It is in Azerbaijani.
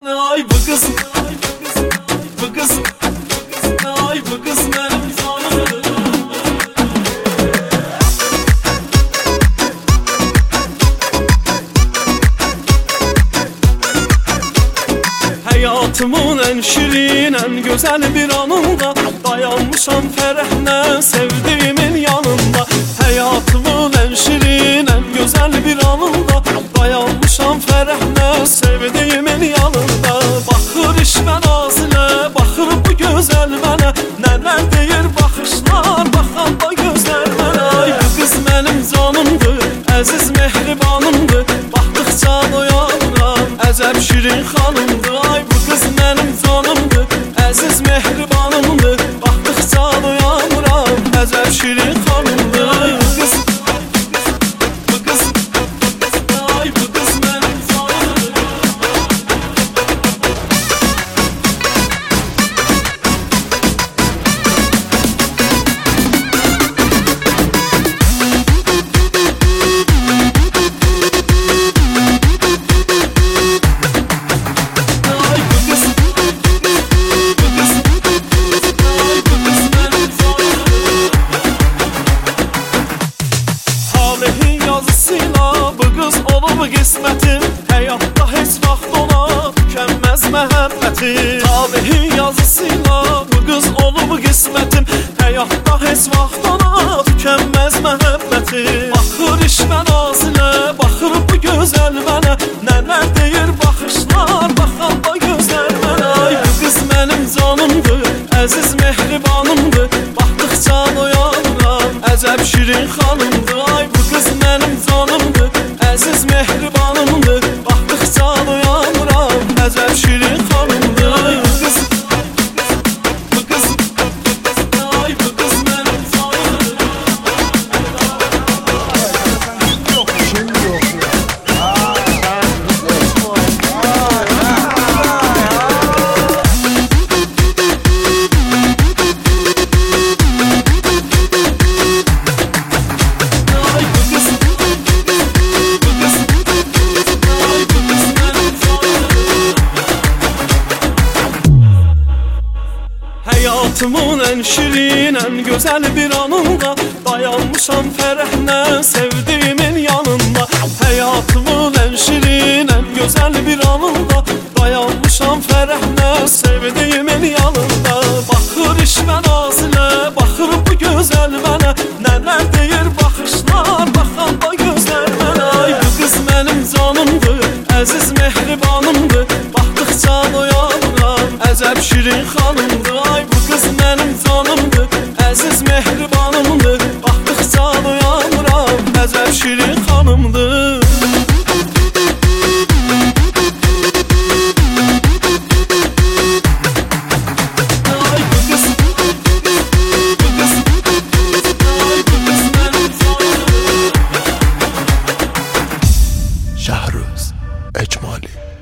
Ay bu kız, bu kız, ay bu kız benim canım. Hayatımın en şirin, en güzel bir anında dayanmışam ferahla sevdiğimin yanında. Hayatımın en şirin, en güzel bir anında dayanmışam ferahla sevdiğimin yanında. Bakır işmen ağzına, bakır bu güzel mənə, neler deyir bakışlar, bakan da gözler mənə. Ay bu kız benim canımdır, aziz mehribanımdır, baktıkça doyanıram, əcəb şirin xanımdır. Ay bu kız benim canımdır, aziz mehribanımdır, baktıkça doyanıram, əcəb şirin xanımdır. Ay bu kız, bu kız, ay bu kız benim canımdır. Qismətim həyatda heç vaxt ona tükənməz məhəbbətim. Talehin yazısıyla bu qız olub qismətim, həyatda heç vaxt ona tükənməz məhəbbətim. Baxır işmən ağzına, baxır bu gözəl mənə, nələr deyir baxışlar, baxan da gözlər mənə. Ay bu qız mənim canımdır, əziz mehribanımdır, baxdıqca doyanıram, əcəb şirin xanımdır. Ay bu qız mənim canımdır, əziz mehribanımdır, baxdıqca doyanıram, əcəb şirin xanımdır. Ay bu qız, bu qız, ay bu qız mənim canımdır. Hayatımın en şirin, en güzel bir anında dayanmışam ferahla sevdiğimin yanında. Hayatımın en şirin, en güzel bir anında dayanmışam ferahla sevdiğimin yanında. Bakır işmen ağzına, bakır bu güzel mənə, neler deyir bakışlar, bakan da gözler mənə. Ay bu kız benim canımdır, aziz mehribanımdır, baktıkça doyanıram, əcəb şirin xanımdır. Ay bu kız benim canımdır, aziz mehribanımdır, baktıkça doyanıram, əcəb şirin xanımdır. Ay bu kız, bu kız, ay bu kız benim canımdır. Şahruz Ecmali.